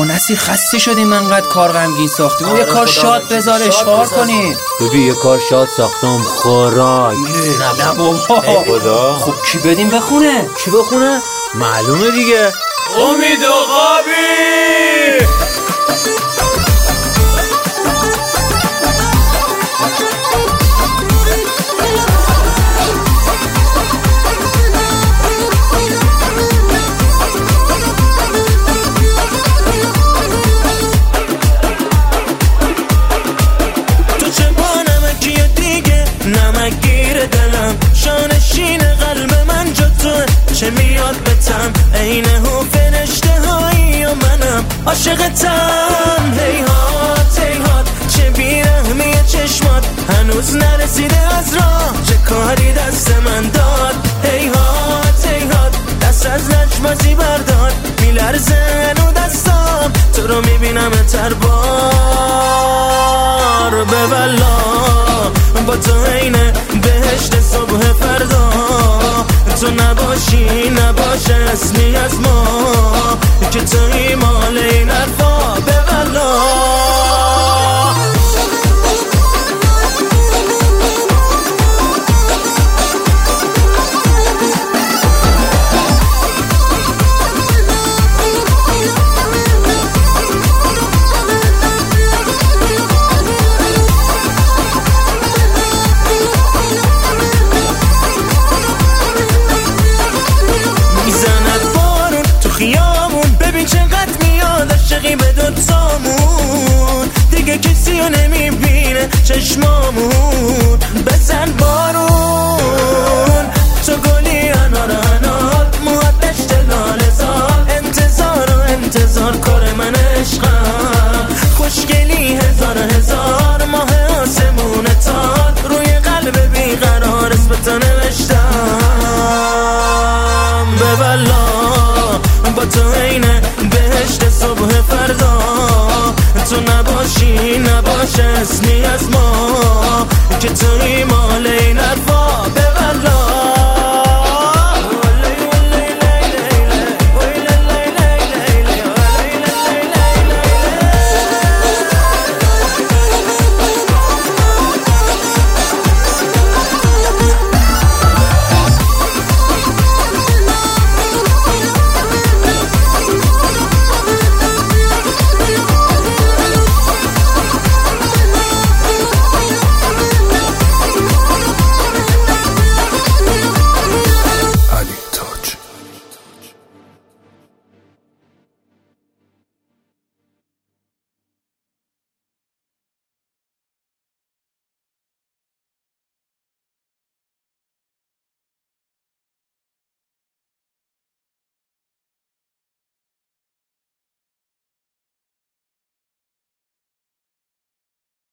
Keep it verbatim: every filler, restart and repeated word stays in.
بابا نصیر خسته شدیم من قد کار غمگین ساختیم. آره یه کار شاد بذار اشغال کنیم. ببین یه کار شاد ساختم خوراک. نه بابا خدا. خب کی بدیم بخونه؟ کی بخونه؟ معلومه دیگه، امید عقابی. نمگیر دلم شانشین قلب من جا توه، چه میاد بتم اینه و فرشته هایی و منم عاشقتم. هیهات هیهات چه بیرحمی چشمات، هنوز نرسیده از راه چه کاری دست من داد. هیهات هیهات دست از لجبازی بردار، میلرزه هنو دستام تو رو میبینم تر بار. ببلا با تو اینه بهشت صبح فردا، تو نباشی نباشه اسمی از ما که توی مال این حرفا. ببلا ببین چقدر میاد عاشقی به دوتامون، دیگه کسی رو نمیبینه چشمامون. بزن بارون تو گلی انار انار، موهات اشتلال زار، انتظار و انتظار کار من عشقم. خوشگلی هزار هزار ماه آسمون تار، روی قلب بیقرار اسمتو نوشتم. ببلا با تو اینه بهشت صبح فردا، تو نباشی نباشه اسمی از ما که توی مال این حرفا.